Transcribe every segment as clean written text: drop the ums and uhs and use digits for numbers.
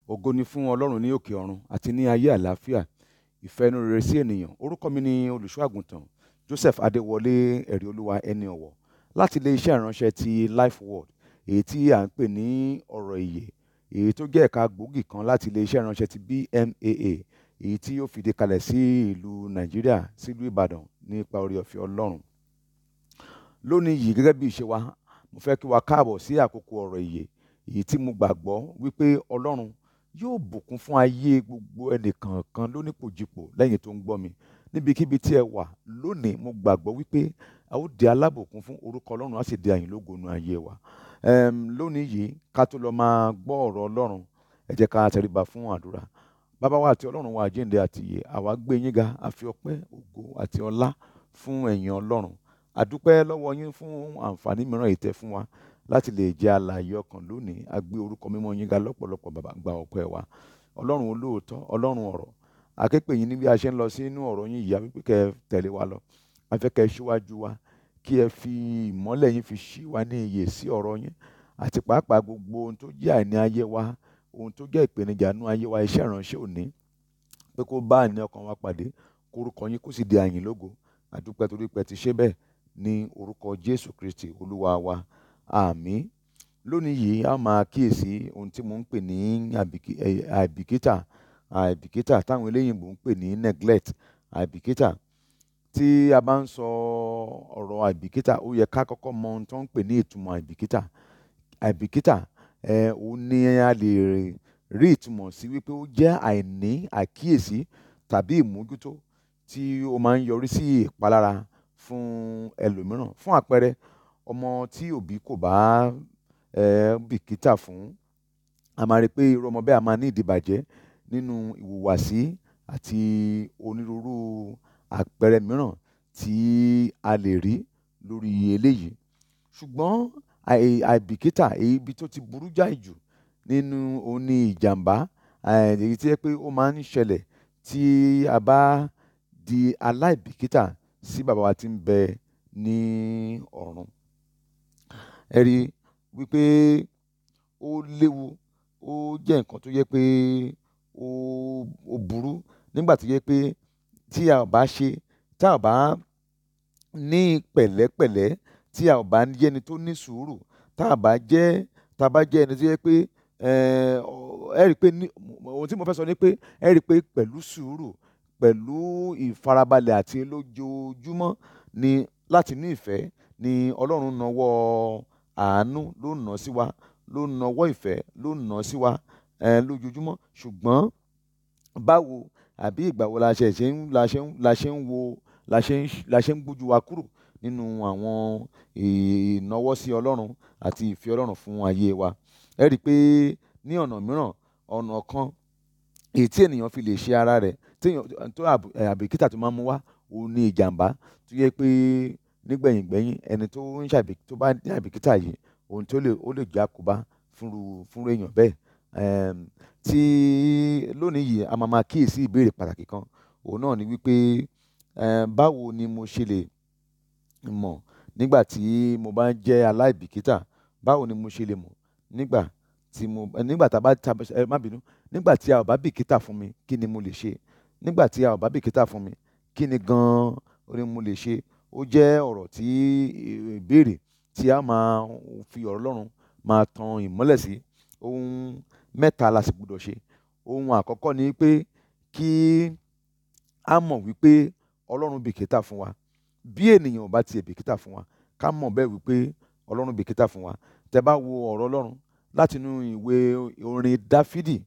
Ògo ni fún Ọlọ́run ní òkè ọ̀run àti ní ayé àlàáfíà, ìfẹ́ inú rere sí ènìyàn. Orúkọ mi ni olùṣọ́ àgùntàn Joseph Adéwọlé ẹ̀rí olúwa ẹni ọ̀wọ̀ láti ilé iṣẹ́ ìránṣẹ́ ti Life Word, èyí tí à ń pè ní ọ̀rọ̀ ìyè, èyí tó jẹ́ ẹ̀ka gbòógì kan láti ilé iṣẹ́ ìránṣẹ́ ti BMAA, èyí tí ó fìdí kalẹ̀ sí ìlú Nàìjíríà, sílùú Ìbàdàn nípa oore ọ̀fẹ́ Ọlọ́run. Lónìí yìí, gẹ́gẹ́ bí ìṣe wa, mo fẹ́ kí wa káàbọ̀ sí àkókò ọ̀rọ̀ ìyè, èyí tí mo gbàgbọ́ wípé Ọlọ́run yóò bùkún fún ayé gbogbo ẹnìkọ̀ọ̀kan lónípòjìpò lẹ́yìn tó ń gbọ́ mi. Níbikíbi tí ẹ wà lónìí, mo gbàgbọ́ wípé a ó di alábùkún fún orúkọ Ọlọ́run, á sì di àyìn lógo nínú ayé wa. Lónìí yìí, ká tó lọ máa gbọ́ ọ̀rọ̀ Ọlọ́run, ẹ jẹ́ ká tẹríba fún àdúrà. Bàbá wa àti Ọlọ́run wa àjíǹde àti ìyè, àwa gbé yín ga, a fi ọpẹ́, ògo àti ọlá fún ẹ̀yin Ọlọ́run. A dúpẹ́ lọ́wọ́ yín fún àǹfààní mìíràn èyí tẹ́ fún wa láti lè jẹ́ alààyè ọkàn lónìí. A gbé orúkọ mímọ́ yín ga lọ́pọ̀lọpọ̀. Bàbá, gba ọpẹ́ wa. Ọlọ́run olóòótọ́, Ọlọ́run ọ̀rọ̀, a ké pè yín ní bí a ṣe ń lọ sínú ọ̀rọ̀ yín yìí, a wí pé kẹ́ ẹ tẹ̀lé wa lọ. A fẹ́ kẹ́ ẹ ṣíwájú wa, kí ẹ fi ìmọ́lẹ̀ yín fi ṣí wa ní iyè sí ọ̀rọ̀ yín, àti pàápàá gbogbo ohun tó jẹ́ àìní ayé wa, ohun tó jẹ́ ìpèníjà nínú ayé wa, iṣẹ́ ìránṣẹ́ òní, pé kó bá àìní ọkàn wa pàdé, kórúkọ yín kó sì di àyìn lógo. A dúpẹ́ torí pé ẹ ti ṣe bẹ́ẹ̀ ní orúkọ Jésù Kristi Olúwa wa. Àmín. Lónìí yìí, a máa kíyèsí ohun tí mo ń pè ní àìbìkítà táwọn eléyìnbó ń pè ní neglect, àìbìkítà. Tí a bá ń sọ ọ̀rọ̀ àìbìkítà, ó yẹ ká kọ́kọ́ mọ ohun tó ń pè ní ìtumọ̀ àìbìkítà. Àìbìkítà, òun ni a lè rí ìtumọ̀ sí wípé ó jẹ́ àìní àkíyèsí tàbí ìmójútó tí ó máa ń yọrí sí ìpalára fún ẹlòmíràn. Fún àpẹẹrẹ, ọmọ tí òbí kò bá bìkítà fún, a máa rí pé irú ọmọ bẹ́ẹ̀ a máa ní ìdíbàjẹ́ nínú ìhùwàsí àti onírúurú àpẹẹrẹ mìíràn tí a lè rí lórí eléyìí. Ṣùgbọ́n àìbìkítà, ibi tó ti burú jáì jù nínú òun ni ìjàmbá, èyí tí jẹ́ pé ó máa ń ṣẹlẹ̀ tí a bá di aláìbìkítà sí bàbá wa tí ń bẹ ní ọ̀run. Ẹ rí wípé ó léwu, ó jẹ́ nǹkan tó yẹ pé ó burú nígbà tó yẹ pé tí a ò bá ṣe, tí a ò bá ní pẹ̀lẹ́pẹ̀lẹ́, tí a ò bá jẹ́ ẹni tó ní sùúrù, tá a bá jẹ́ ẹni tó yẹ pé ẹ rí pé ohun tí mo fẹ́ sọ ni pé ẹ rí pé pẹ̀lú sùúrù, pẹ̀lú ìfarabalẹ̀ àti lójoojúmọ́ ni láti ní ìfẹ́ ni Ọlọ́run nawọ́ àánú ló nà sí wa, ló nawọ́ ìfẹ́ ló nà sí wa lójoojúmọ́. Ṣùgbọ́n báwo àbí ìgbà wo la ṣe ń gbójú wa kúrò nínú àwọn ìnáwó sí Ọlọ́run àti ìfẹ́ Ọlọ́run fún ayé wa. Ẹ rí pé ní ọ̀nà mìíràn, ọ̀nà kan èyí tí ènìyàn fi lè ṣe ara rẹ̀, tó àbìkítà tó máa ń mú wá, òun ni ìjàmbá. Tó yẹ pé nígbẹ̀yìngbẹ́yìn, ẹni tó bá ní àbìkítà yìí, ohun tí ó lè jẹ́ àkóbá fún èèyàn bẹ́ẹ̀. Tí lónìí yìí, a máa kíyèsí ìbéèrè pàtàkì kan, òun náà ni wípé báwo ni mo ṣe lè mọ̀ nígbà tí mo bá jẹ́ aláìbìkítà? Báwo ni mo ṣe lè mọ̀ nígbà tí a ò bá bìkítà fún mi, kí ni mo lè ṣe? Nígbà tí a ò bá bìkítà fún mi, kí ni gan-an ni mo lè ṣe? Ó jẹ́ ìbéèrè tí a máa fi ọ̀rọ̀ Ọlọ́run máa tan ìmọ́lẹ̀ sí. Ohun mẹ́ta la sì gbọdọ̀ ṣe. Ohun àkọ́kọ́ ni pé kí a mọ̀ wípé Ọlọ́run bìkítà fún wa. Bí ènìyàn ò bá tiẹ̀ bìkítà fún wa, ká mọ̀ bẹ́ẹ̀ wípé Ọlọ́run bìkítà fún wa. Tẹ́ bá wo ọ̀rọ̀ Ọlọ́run láti inú ìwé orin Dáfídì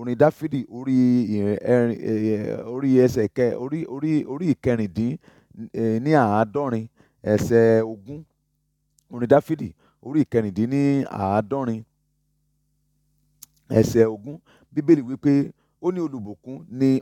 orí ìkẹrìndín ní àádọ́rin ẹsẹ̀ 20. Orin Dáfídì orí ìkẹrìndín ní àádọ́rin ẹsẹ̀ 20. Bíbélì wípé ó ní olùbùkún ni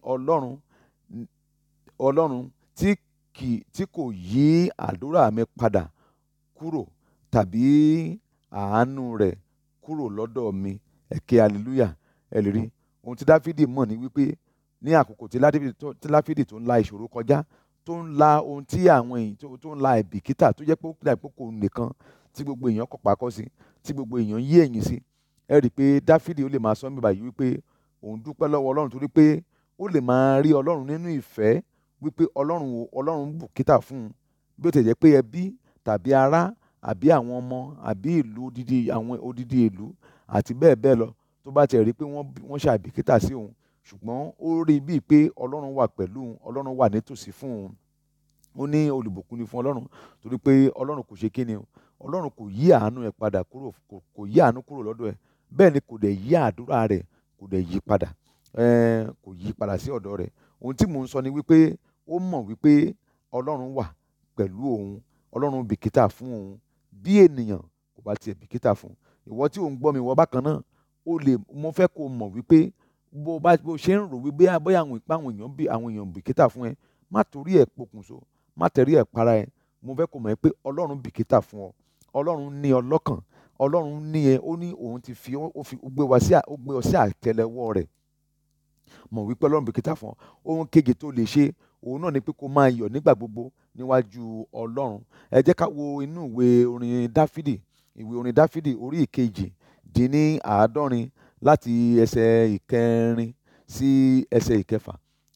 Ọlọ́run tí kò yí àdúrà mi padà kúrò, tàbí àánú rẹ̀ kúrò lọ́dọ̀ mi. Ẹ ké hallelujah. Ẹ lè rí ohun tí Dáfídì mọ̀ ní wípé ní àkókò tí Dáfídì tó ń la ìṣòro kọjá, tó ń la ohun tí àwọn èèyàn tó ń la àìbìkítà, tó jẹ́ pé ó kúrò àìpókò nìkan tí gbogbo èèyàn kọ̀ pákọ́ sí, tí gbogbo èèyàn yí ẹ̀yìn sí. Ẹ rí i pé Dáfídì ó lè máa sọ níbà yìí wípé òun dúpẹ́ lọ́wọ́ Ọlọ́run torí pé ó lè máa rí Ọlọ́run nínú ìfẹ́ wípé Ọlọ́run bùkítà fún un bí ó ti jẹ́ pé ẹbí tàbí ará àbí àwọn ọmọ àbí àwọn odidi ìlú àti bẹ́ẹ̀ bẹ́ẹ̀ lọ tó bá ti rí pé wọ́n ṣàìbìkítà sí òun, ṣùgbọ́n ó rí bíi pé Ọlọ́run wà pẹ̀lú òun, Ọlọ́run wà nítòsí fún òun. Ó ní olùbùkún ni fún Ọlọ́run torí pé Ọlọ́run kò ṣe kíni o, Ọlọ́run kò yí àánú ẹ̀ padà kúrò, kò yí àánú kúrò lọ́dọ̀ ẹ̀, bẹ́ẹ̀ ni kò dẹ̀ yí àdúrà rẹ̀, kò dẹ̀ yí padà, kò yí padà sí ọ̀dọ̀ rẹ̀. Ohun tí mò ń sọ ni wípé ó mọ̀ wípé Ọlọ́run wà pẹ̀lú òun, Ọlọ́run bìkítà fún òun bí ènìyàn kò bá tiẹ̀ bìkítà fún. Ìwọ tí ò ń gbọ́ mi, ìwọ bákan náà, mo fẹ́ kó mọ̀ wípé bó ṣe ń rò wípé bóyá àwọn èèyàn bìkítà fún ẹ, má torí ẹ̀ pokùnso, má tẹrí ẹ̀ para ẹ. Mo fẹ́ kó mọ̀ pé Ọlọ́run bìkítà fún ọ, Ọlọ́run ní ọ lọ́kàn, Ọlọ́run ní ẹ, ó ní òun ti fi ó gbé ọ sí àtẹ́lẹwọ́ rẹ̀. Mọ̀ wípé Ọlọ́run bìkítà fún ọ. Ohun kejì tó lè ṣe òun náà ni pé kó máa yọ̀ nígbà gbogbo níwájú Ọlọ́run. Ẹ jẹ́ ká wo inú ìwé orin Dáfídì orí ìkejì-dín-ní-àádọ́rin láti ẹsẹ̀ ìkẹrin sí ẹsẹ̀ ìkẹfà,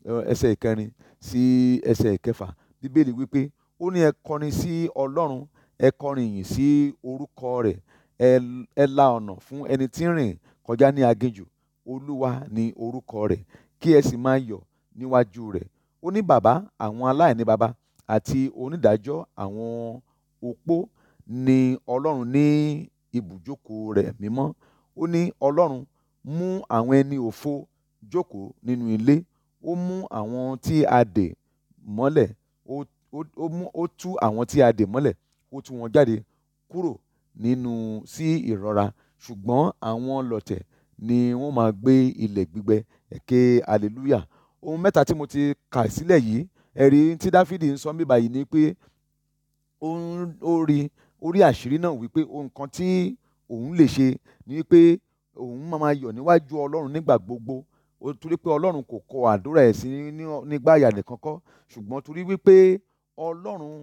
Bíbélì wípé ó ní ẹ kọrin sí Ọlọ́run, ẹ kọrin ìyìn sí orúkọ rẹ̀, ẹ la ọ̀nà fún ẹni tí ń rìn kọjá ní aginjù. Olúwa ni orúkọ rẹ̀, kí ẹ sì máa yọ̀ níwájú rẹ̀. Ó ní bàbá àwọn aláìní baba àti onídàájọ́ àwọn opó ni Ọlọ́run ní ibùjókòó rẹ̀ mímọ́. Ó ní Ọlọ́run mú àwọn ẹni òfo jókòó nínú ilé, ó mú àwọn tí a dè mọ́lẹ̀, ó tú àwọn tí a dè mọ́lẹ̀, ó tú wọn jáde kúrò sí ìrora. Ṣùgbọ́n àwọn ọlọ̀tẹ̀ ni wọ́n máa gbé ilẹ̀ gbígbẹ. Ẹ ké hallelujah. Ohun mẹ́ta tí mo ti kà sílẹ̀ yìí, ẹ̀rí tí Dáfídì ń sọ níbí báyìí ni pé ó rí àṣírí náà wípé ohun kan tí òun lè ṣe ni wípé òun máa yọ̀ níwájú Ọlọ́run nígbà gbogbo. Torí pé Ọlọ́run kò kọ àdúrà ẹ̀ sí nígbà àyà nìkan kọ́, ṣùgbọ́n torí wípé Ọlọ́run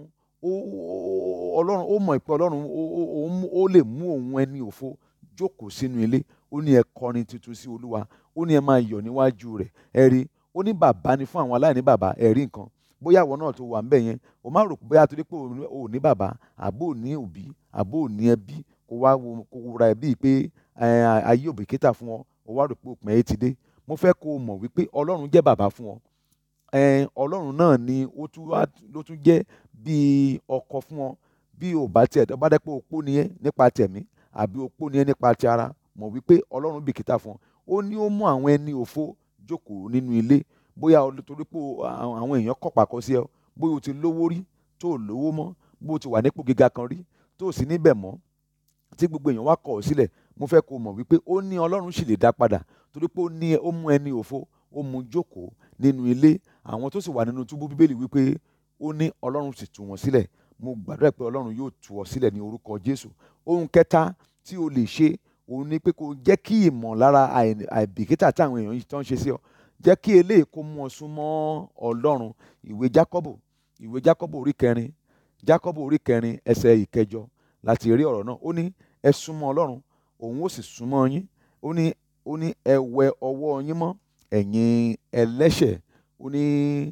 ó mọ̀ pé Ọlọ́run ó lè mú òun ẹni òfo jókòó sínú ilé. Ó ní ẹ kọrin tuntun sí Olúwa, ó ní ẹ máa yọ̀ níwájú rẹ̀. Ẹ rí, ó ní bàbá ni fún àwọn aláìní bàbá. Ẹ rí nǹkan, bóyá ìwọ náà tó wà ńbẹ̀ yẹn, o má rò pé bóyá torí pé o ò ní bàbá àbó ò ní òbí àbó ò ní ẹbí, kó wúra ẹ bíi pé ayé ò bìkítà fún ọ, o wá rò pé òpin ayé ti dé. Mo fẹ́ kó o mọ̀ wípé Ọlọ́run jẹ́ bàbá fún ọ. Ọlọ́run náà ni ló tún jẹ́ bí ọkọ fún ọ. Bí o bá tiẹ̀ bá dẹ́ pé opó ni ẹ́ nípa tẹ̀mí àbí opó ni ẹ́ nípa ti ara, mọ̀ wípé Ọlọ́run bìkítà fún ọ. Ó ní ó mú àwọn ẹni òfo jókòó nínú ilé. Bóyá torí pé àwọn èèyàn kọ̀ pàkọ́ sí ẹ, bóyá o ti lówó rí tó ò lówó mọ́, bó o ti wà nípò gíga kan rí tó ò sí níbẹ̀ mọ́, tí gbogbo èèyàn wá kọ̀ ọ́ sílẹ̀. Mo fẹ́ kó o mọ̀ wípé ó ní Ọlọ́run sì lè dá padà torí pé ó mú ẹni òfo, ó mú jókòó nínú ilé. Àwọn tó sì wà nínú túbú, Bíbélì wípé ó ní Ọlọ́run sì tú wọn sílẹ̀. Mo gbàdúrà pé Ọlọ́run yóò tú ọ sílẹ̀ ní orúkọ Jésù. Ohun kẹta tí o lè ṣe òun ni pé kó jẹ́ kí ìmọ̀lára àìbìkítà tí àwọn èèyàn yìí tó ń ṣe sí ọ, jẹ́ kí eléyìí kó mú ọ súnmọ́ Ọlọ́run. Ìwé Jákọ́bù orí kẹrin ẹsẹ̀ ìkẹjọ láti rí ọ̀rọ̀ náà. Ó ní ẹ súnmọ́ Ọlọ́run, òun ó sì súnmọ́ yín. Ó ní ẹ wẹ ọwọ́ yín mọ́, ẹ̀yin ẹlẹ́ṣẹ̀. Ó ní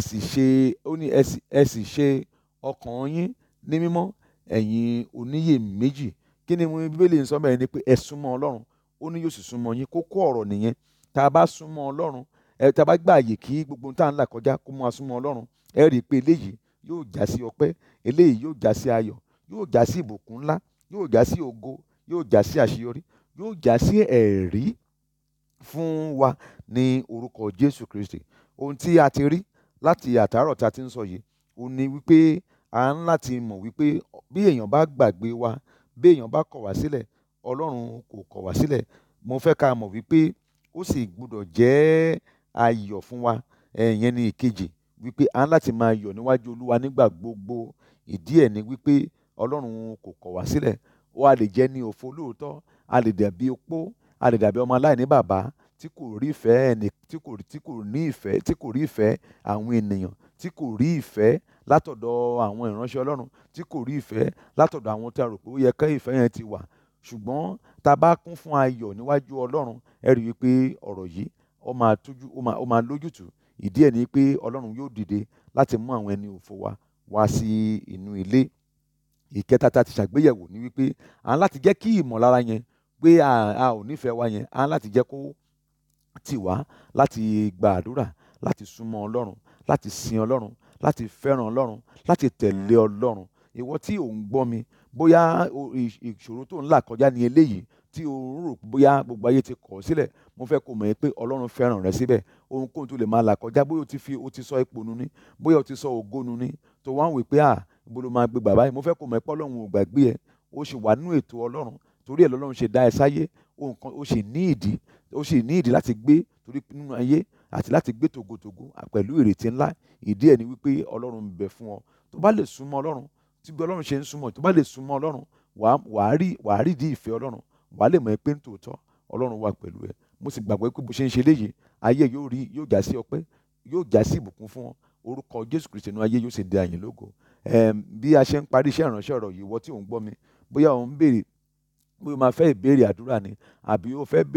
ẹ sì ṣe ọkàn yín ní mímọ́, ẹ̀yin oníyèméjì. Kí ni Bíbélì ń sọ bẹ́ẹ̀ ni pé ẹ súnmọ́ Ọlọ́run, ó ní yóò sì súnmọ́ yín. Kókó ọ̀rọ̀ nìyẹn. Tá a bá súnmọ́ Ọlọ́run, tá a bá gbà àyè kí gbogbo tá à ń là kọjá kó mú wa súnmọ́ Ọlọ́run, ẹ rí i pé eléyìí yóò já sí ọpẹ́, eléyìí yóò já sí ayọ̀, yóò já sí ìbùkún ńlá, yóò já sí ògo, yóò já sí àṣeyọrí, yóò já sí ẹ̀rí fún wa ní orúkọ Jésù Kristi. Ohun tí a ti rí láti àtàárọ̀ tí a ti ń sọ yìí, ó ní wípé a ń láti mọ̀ wípé bí èèyàn bá gbàgbé wa, bí èèyàn bá kọ̀ wá sílẹ̀, Ọlọ́run kò kọ̀ wá sílẹ̀. Mo fẹ́ ká mọ̀ wípé ó sì gbọdọ̀ jẹ́ ayọ̀ fún wa. Ìyẹn ni ìkejì, wípé a ń láti máa yọ̀ níwájú Olúwa nígbà gbogbo. Ìdí ẹ̀ ni wípé Ọlọ́run kò kọ̀ wá sílẹ̀. A lè jẹ́ ní òfo lóòótọ́, a lè dàbí opó, a lè dàbí ọmọ aláìní bàbá tí kò rí ìfẹ́ àwọn ènìyàn, tí kò rí ìfẹ́ látọ̀dọ̀ àwọn ìránṣẹ́ Ọlọ́run, tí kò rí ìfẹ́ látọ̀dọ̀ àwọn tí a rò pé ó yẹ kí ìfẹ́ yẹn ti wà. Ṣùgbọ́n tá a bá kún fún ayọ̀ níwájú Ọlọ́run, ẹ rí i pé ọ̀rọ̀ yìí ó máa lójútùú. Ìdí ẹ̀ ni pé Ọlọ́run yóò dìde láti mú àwọn ẹni òfo wa wá sí inú ilé. Ìkẹta tá ti ṣàgbéyẹ̀wò ni wípé à ń láti jẹ́ kí ìmọ̀lára yẹn pé a ò nífẹ̀ẹ́ wa yẹn, à ń láti jẹ́ kó tì wá láti gba àdúrà, láti súnmọ́ Ọlọ́run, láti sin Ọlọ́run, láti fẹ́ràn Ọlọ́run, láti tẹ̀lé Ọlọ́run. Ìwọ tí ò ń gbọ́ mi, bóyá ìṣòro tó ń là kọjá ní eléyìí tí o rò bóyá gbogbo ayé ti kọ̀ ọ́ sílẹ̀, mo fẹ́ kó mọ̀ pé Ọlọ́run fẹ́ràn rẹ síbẹ̀. Ohunkóhun tó lè máa là kọjá, bóyá o ti sọ ipò nù ni, bóyá o ti sọ ògo nù ni, tó wá ń wí pé ibo ló máa gbé bàbá yìí, mo fẹ́ kó mọ̀ pé Ọlọ́run ò gbàgbé ẹ. Ó sì wà nínú ètò Ọlọ́run, torí ẹ̀ lọ́lọ́run ṣe dá ẹ sáyé. Ó sì ní ìdí láti gbé torí nínú ayé àti láti gbé tògótògó pẹ̀lú ìrètí ńlá. Ìdí ẹ̀ ni wípé Ọlọ́run ń bẹ fún ọ. Tó bá lè súnmọ́ Ọlọ́run, tí bí Ọlọ́run ṣe ń súnmọ́, tó bá lè súnmọ́ Ọlọ́run, wàá rí ìdí ìfẹ́ Ọlọ́run, wàá lè mọ̀ pé nítòótọ́ Ọlọ́run wà pẹ̀lú ẹ. Mo sì gbàgbọ́ pé bó ṣe ń ṣe léyìí, ayé yóò já sí ọpẹ́, yóò já sí ìbùkún fún ọ. Orúkọ Jésù Kristi nínú ayé yóò sì di àyìn lógo. Bí a ṣe ń parí iṣẹ́ ìránṣẹ́ ọ̀rọ̀ yìí, ìwọ tí ò ń gbọ́ mi, bóyá ò ń béèrè, bóyá o máa fẹ́ ìbéèrè àdúrà ni, àbí o fẹ́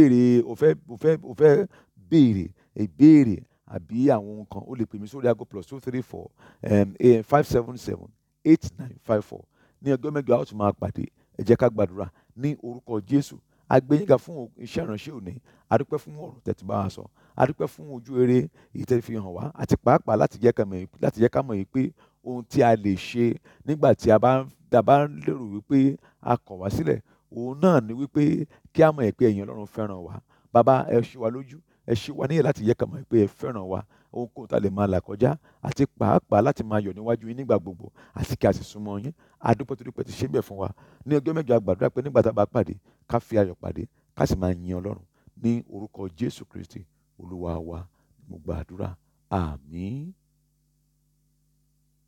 béèrè ìbéèrè àbí àwọn ohun kan, o lè pè mí sórí aago +234 577 8954. Ní ọjọ́ mẹ́jọ a ó tún máa pàdé. Ẹ jẹ́ ká gbàdúrà. Ní orúkọ Jésù, a gbé yín ga fún iṣẹ́ ìránṣẹ́ òní. A dúpẹ́ fún ọ̀rọ̀ tẹ́ ti bá wa sọ. A dúpẹ́ fún ojú rere èyí tẹ́ fi hàn wá, àti pàápàá láti jẹ́ ká mọ̀ pé ohun tí a lè ṣe nígbà tí a bá ń lérò wípé a kọ̀ wá sílẹ̀, òun náà ni wípé kí a mọ̀ pé ẹ̀yin Ọlọ́run fẹ́ràn wa. Bàbá, ẹ ṣí wa lójú, ẹ ṣí wa níyè láti jẹ́ ká mọ̀ pé ẹ fẹ́ràn wa. Ohunkóhun tá lè máa là kọjá, àti pàápàá láti máa yọ̀ níwájú yín nígbà gbogbo, àti kí a sì súnmọ́ yín. A dúpẹ́ torí pé ti ṣe bẹ́ẹ̀ fún wa. Ní ọjọ́ mẹ́jọ a gbàdúrà pé nígbà tá a bá pàdé, ká fi ayọ̀ pàdé, ká sì máa yin Ọlọ́run. Ní orúkọ Jésù Kristi Olúwa wa, mo gbàdúrà. Àmín.